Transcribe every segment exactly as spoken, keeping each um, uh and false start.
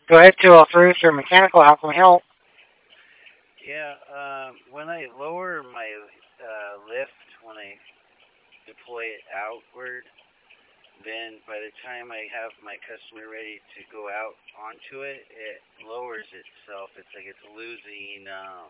Go ahead, two oh three, your mechanical. How can we help? Yeah, um, when I lower my uh, lift, when I deploy it outward, then by the time I have my customer ready to go out onto it, it lowers itself. It's like it's losing um,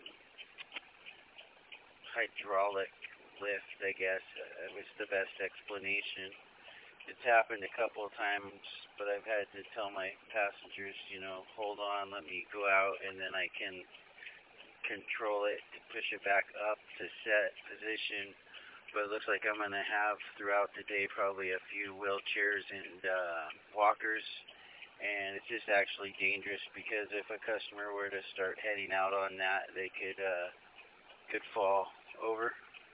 hydraulic lift, I guess. Uh, was the best explanation. It's happened a couple of times, but I've had to tell my passengers, you know, hold on, let me go out, and then I can control it to push it back up to set position. But it looks like I'm going to have throughout the day probably a few wheelchairs and uh, walkers. And it's just actually dangerous because if a customer were to start heading out on that, they could uh, could fall over.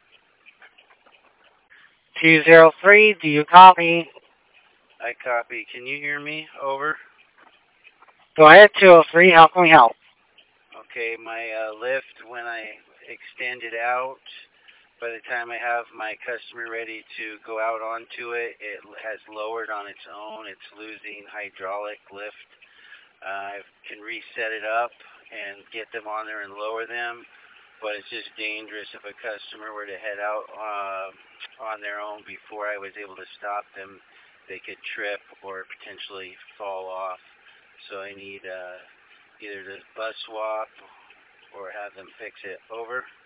two oh three, do you copy? I copy. Can you hear me? Over. Go ahead, two oh three, how can we help? Okay, my uh, lift when I extend it out, by the time I have my customer ready to go out onto it, it has lowered on its own. It's losing hydraulic lift. Uh, I can reset it up and get them on there and lower them, but it's just dangerous if a customer were to head out uh, on their own before I was able to stop them. They could trip or potentially fall off. So I need uh, either to bus swap or have them fix it. Over.